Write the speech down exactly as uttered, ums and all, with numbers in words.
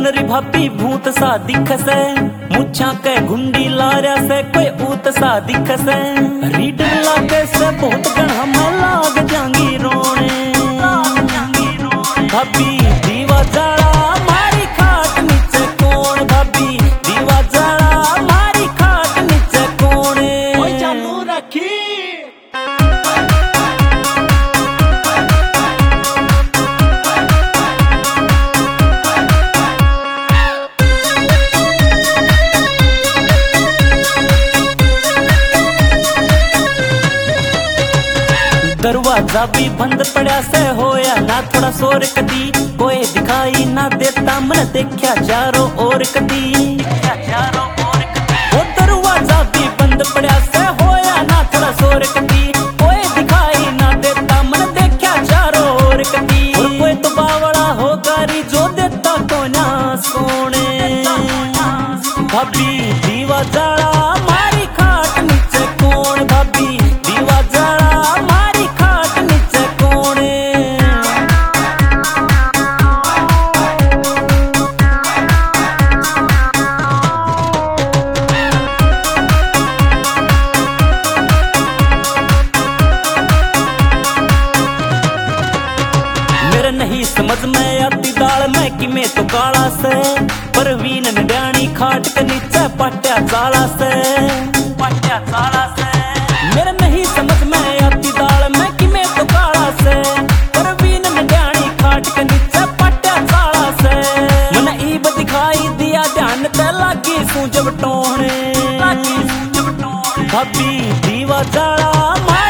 री भाभी भूत सा दिख से, मुछा के घुंडी लारा से कोई ऊत सा दिख से। रीड लागे से बहुत गण हमें लाग जांगी रोने, भाभी दीवा जड़ा मारी खाट नीचे कौन, भाभी दीवा जड़ा मारी खाट नीचे कौन। ओए चालू रखी दरवाजा भी बंद पड़ा से होया ना थोड़ा शोर कदी, कोई दिखाई ना देता मन देखा चारों ओर कदी, देखा चारों ओर कदी। वो दरवाजा भी बंद पड़ा से होया ना थोड़ा शोर कदी, कोई दिखाई ना देता मन देखा चारों ओर कदी। और कोई तो बावड़ा हो गारी जो देता को ना सोने, भाभी दीवा जड़ा मारी खाट नीचे कौन, भाभी दीवा जड़ा नहीं समझ में आती दाल में कि मैं तो काला से, परवीन ने डाणी खाट के नीचे पट्या चाला से, पट्या चाला से। मेरे नहीं समझ में आती दाल में कि मैं तो काला से, परवीन ने डाणी खाट के नीचे पट्या चाला से। मैंने ईब दिखाई दिया ध्यान ते लागी सूजब टोने, भाभी दीवा जड़ा मार